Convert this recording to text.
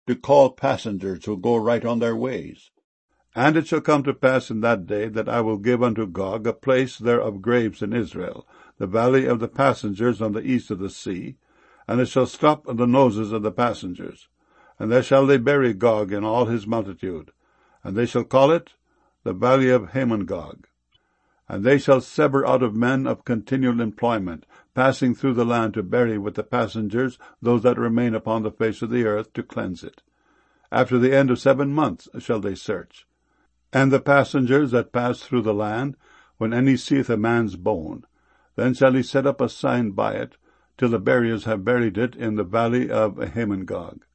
to call passengers who go right on their ways. And it shall come to pass in that day that I will give unto Gog a place there of graves in Israel, the valley of the passengers on the east of the sea, and it shall stop at the noses of the passengers. And there shall they bury Gog in all his multitude, and they shall call it the valley of Hamon-Gog. And they shall sever out of men of continual employment, passing through the land to bury with the passengers those that remain upon the face of the earth, to cleanse it. After the end of 7 months shall they search. And the passengers that pass through the land, when any seeth a man's bone, then shall he set up a sign by it, till the buriers have buried it in the valley of Hamon-Gog.